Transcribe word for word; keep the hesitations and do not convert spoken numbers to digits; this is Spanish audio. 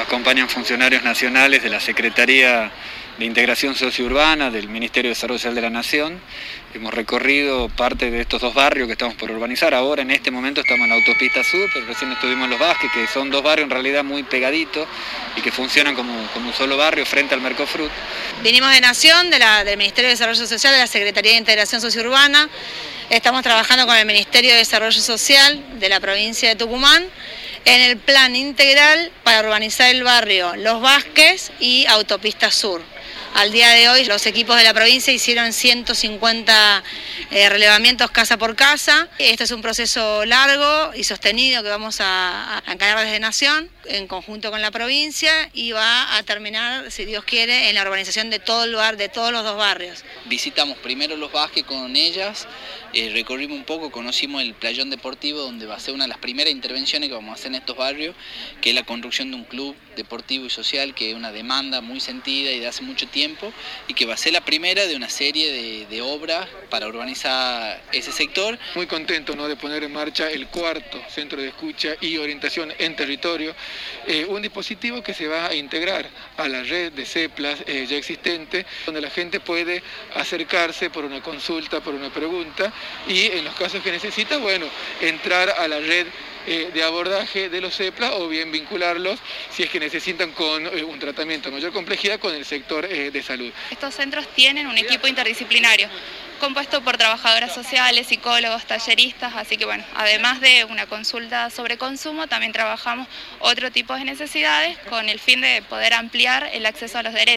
acompañan funcionarios nacionales de la Secretaría de Integración Sociourbana del Ministerio de Desarrollo Social de la Nación. Hemos recorrido parte de estos dos barrios que estamos por urbanizar. Ahora, en este momento, estamos en la autopista sur, pero recién estuvimos en Los Vázquez, que son dos barrios en realidad muy pegaditos y que funcionan como, como un solo barrio frente al Mercofrut. Vinimos de Nación, de la, del Ministerio de Desarrollo Social, de la Secretaría de Integración Sociourbana. Estamos trabajando con el Ministerio de Desarrollo Social de la provincia de Tucumán en el plan integral para urbanizar el barrio Los Vázquez y Autopista Sur. Al día de hoy los equipos de la provincia hicieron ciento cincuenta eh, relevamientos casa por casa. Este es un proceso largo y sostenido que vamos a, a encarar desde Nación en conjunto con la provincia y va a terminar, si Dios quiere, en la urbanización de todo el lugar, de todos los dos barrios. Visitamos primero Los Vázquez con ellas, eh, recorrimos un poco, conocimos el playón deportivo donde va a ser una de las primeras intervenciones que vamos a hacer en estos barrios, que es la construcción de un club deportivo y social, que es una demanda muy sentida y de hace mucho tiempo, y que va a ser la primera de una serie de, de obras para urbanizar ese sector. Muy contento, ¿no?, de poner en marcha el cuarto centro de escucha y orientación en territorio, eh, un dispositivo que se va a integrar a la red de CEPLAS eh, ya existente, donde la gente puede acercarse por una consulta, por una pregunta, y en los casos que necesita, bueno, entrar a la red Eh, de abordaje de los CEPLAS o bien vincularlos si es que necesitan con eh, un tratamiento de mayor complejidad con el sector eh, de salud. Estos centros tienen un equipo interdisciplinario compuesto por trabajadoras sociales, psicólogos, talleristas, así que bueno, además de una consulta sobre consumo, también trabajamos otro tipo de necesidades con el fin de poder ampliar el acceso a los derechos.